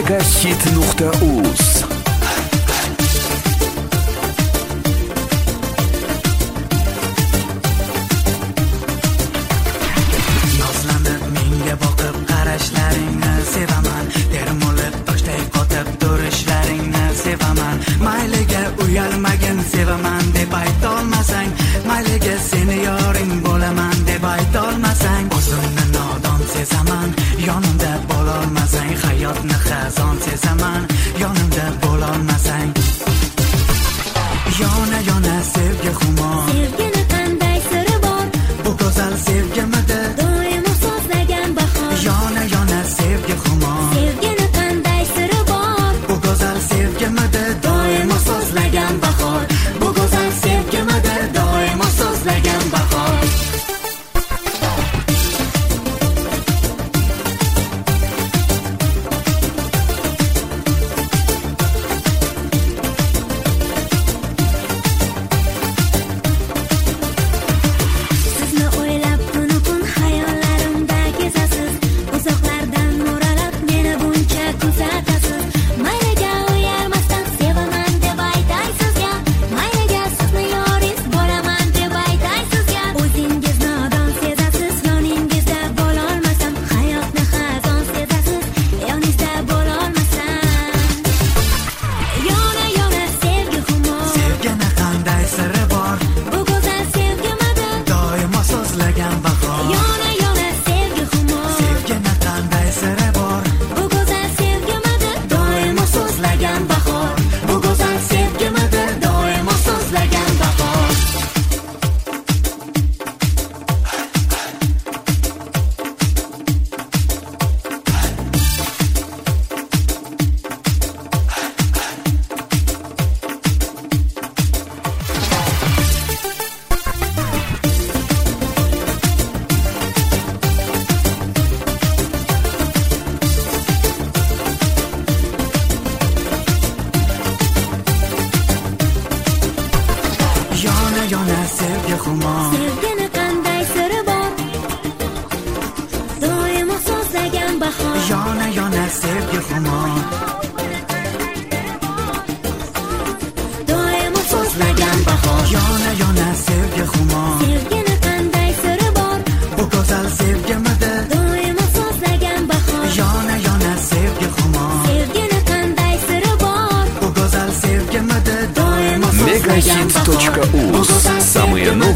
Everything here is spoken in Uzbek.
megahit.uz. Nozlanib menga boqib qarashlaringni sevaman, termulib toshday qotib turishlaringni sevaman. Mayliga uyalmagin sevaman deb aytolmasang, mayliga seni yoring bo'laman deb aytolmasang, o'zimni nodon sezaman, yonimda bo'lolmasang, hayotni xazon sezaman, yonimda bo'lolmasang. Yona yona sevgi xumor, Sevgini qanday siri bor, bu go'zal sevgimidi doimo so'zlagan bahor. yona yona sevgi xumor, Sevgini qanday siri bor, bu go'zal sevgimidi doimo so'zlagan bahor, bu go'zal sevgimidi doimo so'zlagan bahor. sizni o'ylab kun hayollarimda kezasiz, uzoqlardan mo'ralab meni buncha kuzatasiz. Mayliga uyalmasdan sevaman deb aytaysizga, mayliga sizni yoringiz bo'laman deb aytaysizga, o'zingiz nodon sezasiz, yoningizda bo'lolmasam, hayotni xazon sezasiz, yoningizda bo'lolmasam. Yona yona sevgi xumor, Sevgini qanday siri bor, bu go'zal sevgimidi doimo so'zlagan bahor. yona yona sevgi xumor, Sevgini qanday siri bor, bu go'zal sevgimidi doimo so'zlagan bahor, bu go'zal sevgimidi doimo so'zlagan bahor. Yona yona sevgi xumor, sevgini qanday siri bor, doimo so'zlagan bahor. yona yona sevgi xumor, Doimo so'zlagan bahor. Yona yona sevgi xumor, sevgini qanday siri bor, bu go'zal sevgimidi doimo so'zlagan bahor. yona yona sevgi xumor, Sevgini qanday siri bor, bu go'zal sevgimidi doimo so'zlagan bahor. megahit.uz. Самые